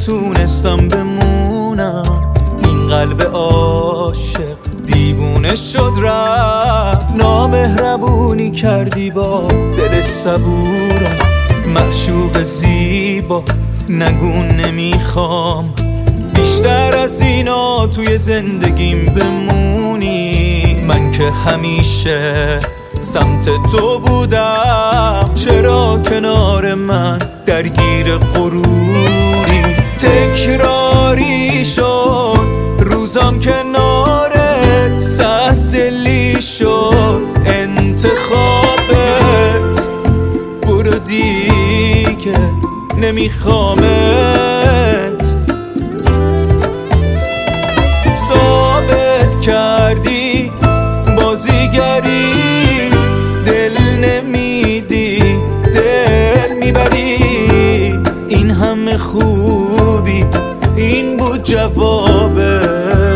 نتونستم بمونم، این قلب عاشق دیوونه شد رفت. نامهربونی کردی با دل صبورم، معشوق زیبا نگو نمیخوام بیشتر از اینا توی زندگیم بمونی. من که همیشه سمت تو بودم، چرا کنار من درگیر غروری؟ تکراری شد روزام کنارت، سه‌دلی شد انتخابت. برو دیگه نمیخوامت، ثابت کردی بازیگری، دل نمیدی دل میبری. این همه خوبی این بود جوابش.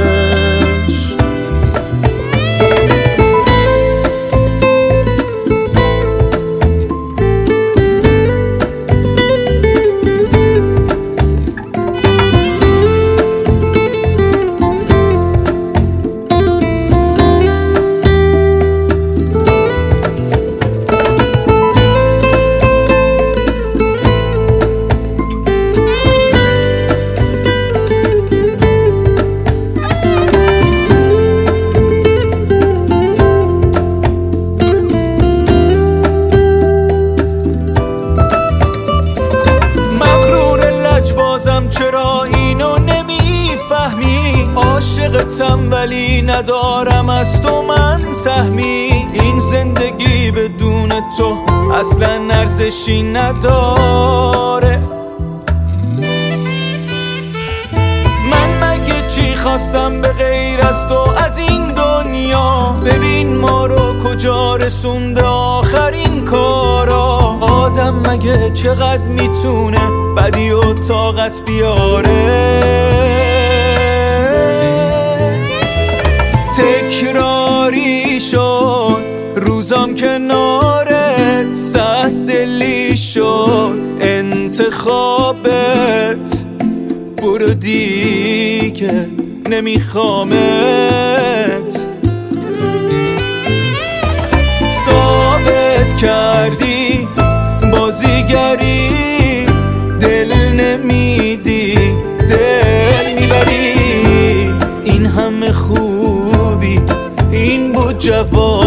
چرا اینو نمیفهمی؟ عاشقتم ولی ندارم از تو من سهمی. این زندگی بدون تو اصلا ارزشی نداره. من مگه چی خواستم به غیر از تو از این دنیا؟ ببین ما رو کجا رسونده آخرین کارا. آدم مگه چقدر میتونه بدی و طاقت بیاره؟ تکراری شد روزام کنارت، سه‌دلی شد انتخابت. برو دیگه نمیخوامت، ثابت کردی بازیگری، دل نمیدی دل میبری. این همه خوبی این بود جواب.